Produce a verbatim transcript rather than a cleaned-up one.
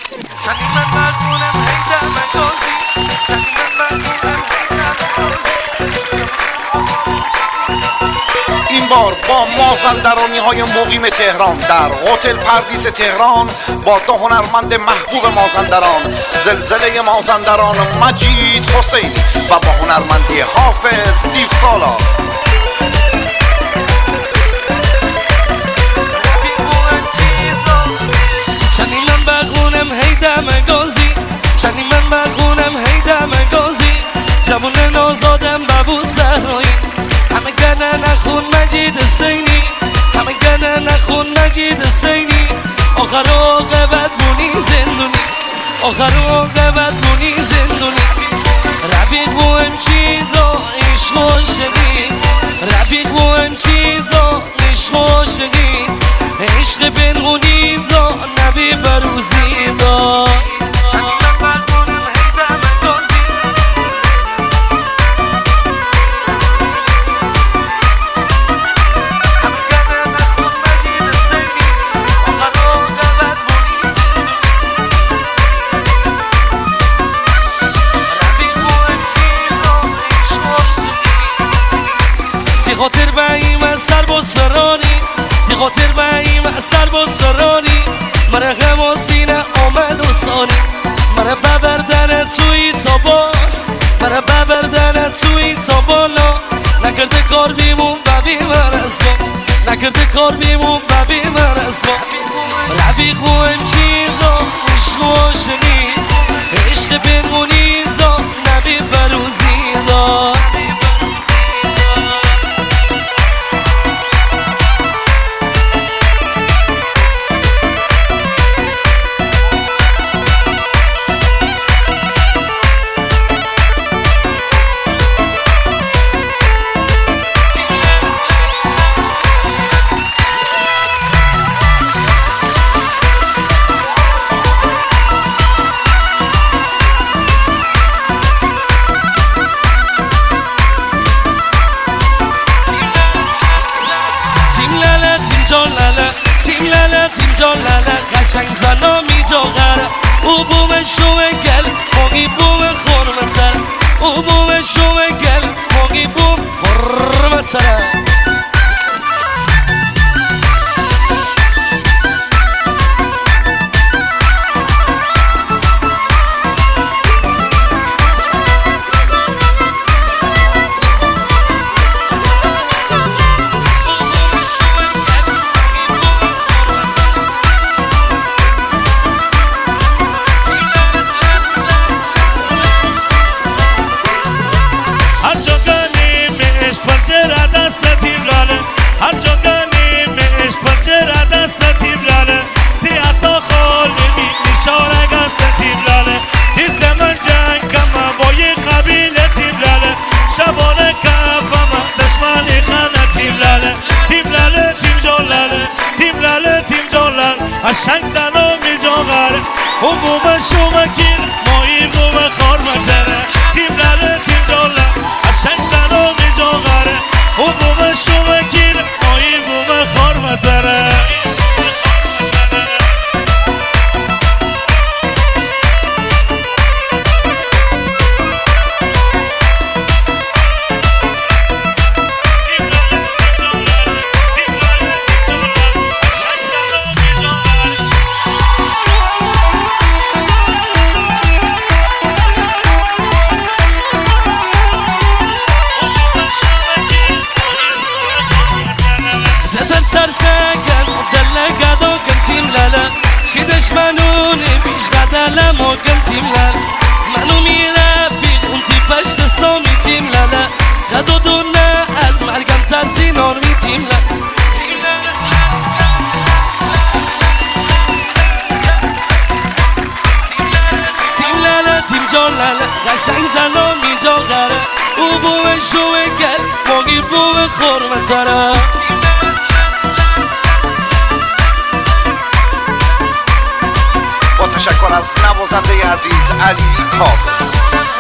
شنی من مردونم هیدم مگازی شنی من مردونم هیدم مگازی. این بار با مازندرانی های مقیم تهران در هتل پردیس تهران با دو هنرمند محبوب مازندران، زلزله مازندران مجید حسینی و با هنرمندی حافظ دیو سالار. شنی من بخونم هیدم مگازی شنی من بخونم هیدم مگازی. جوون نازادم ببو زهرایی همه گنه نخون مجید حسینی همه گنه نخون مجید حسینی. آخر عاقبت بونی زندونی آخر عاقبت بونی زندونی. رفیق بوهم چی دا عشق عاشقی رفیق بوهم چی دا عشق عاشقی. عشق بنغونی دا نبی بروزی دا. دی خاطر باییم از سرباز فراری دی خاطر باییم از سرباز فراری. مره غم و سینه آمد و سانی مره ببردن توی تابان مره ببردن توی تابانا. نکرده کار بیمون ببی مرزا نکرده کار بیمون ببی مرزا. رفیق بوهم چی دا عشق و عاشقی عشق بنمونی دا نبی بروزی دا. تیم لاله تیم جان لاله قشنگ زنا می جاغره. او بوم شوه گل موقی بوم خورمتره او بوم شوه گل موقی بوم خورمتره. قشنگ زنا می جاغره او بوم شومه گیر مایی بوم خورمتره. تیم لاله تیم جاله قشنگ زنا می جاغره او بوم شومه گیر مایی بوم خورمتره. شدش منو نبیش قدله ما کن تیم لال منو میرفیق اون تی پشت سامی تیم لاله خدا دونه از مرگم ترسی نار می تیم لال. تیم لاله تیم جان لاله قشنگ زنا می جاغره او بوم شوه گل موقی بوم خورمتره. تشکر از نوازنده عزیز علی کاظمی.